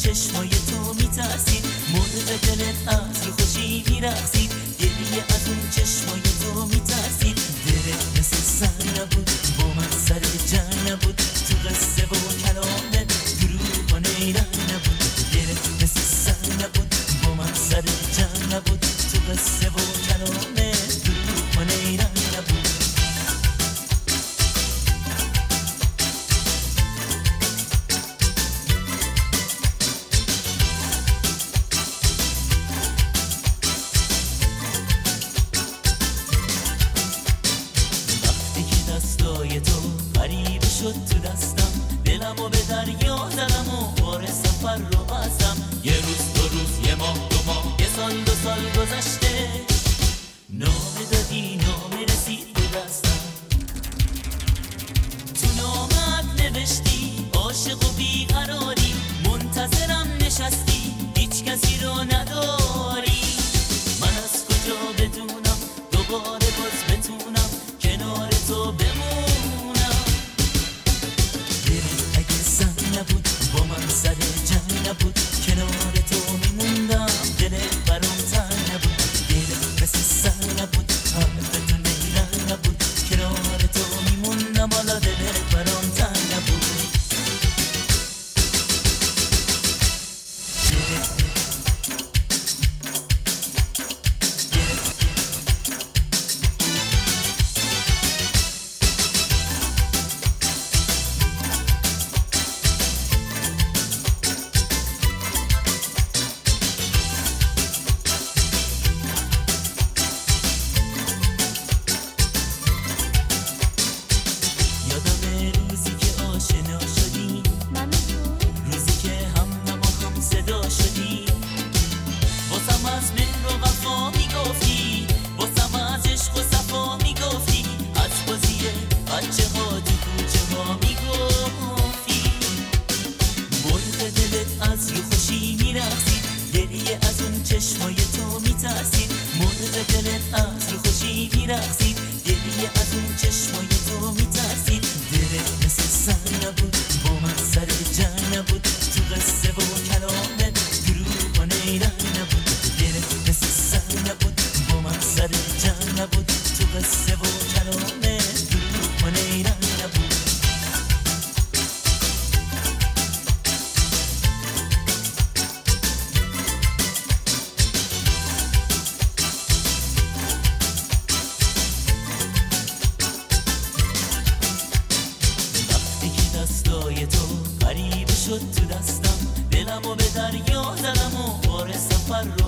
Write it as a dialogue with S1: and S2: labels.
S1: چشمای تو میترسید، مرغ دلت از رو خوشی میرقصید، گریه از اون چشمای تو میترسید. دلت مثل سر نبود، با من سر جنگ نبود، تو قصه و کلامت دروغ و نیرنگ نبود. دلت مثل سر نبود، با من سر جنگ نبود، تو قصه و کلامت دروغ و نیرنگ نبود. دستای تو غریب شد تو دستم، دلمو به دریا زدم و بار سفر رو بستم. یه روز دو روز، یه ماه دو ماه، یه سال دو سال گذشته، نامه دادی نامه رسید به دستم. تو نامت نوشتی عاشق و بیقراری، منتظرم نشستی هیچ کسی رو نداری. من از کجا بدونم دوباره باز بتونم کنار تو بمونم. دلت اگه زن نبود، با من سر جنگ نبود، کنار تو میموندم. دلت برام تنگ نبود، دلت مثل سر نبود، حرفتو نیرنگ نبود، کنار تو میموندم. حالا دلت برام تنگ نبود. گریه از اون چشمای تو میترسید، مرغ دلت از رو خوشی میرقصید. گریه از اون چشمای تو میترسید، دلت مثل سر نبود، با من سر جنگ نبود، تو قصه و کلامت دروغ و نیرنگ نبود. دلت مثل سر نبود، با من سر جنگ نبود، تو قصه و کلامت دروغ و نیرنگ نبود. دستای تو غریب شد تو دستم، دلمو به دریا زدم و بار سفر رو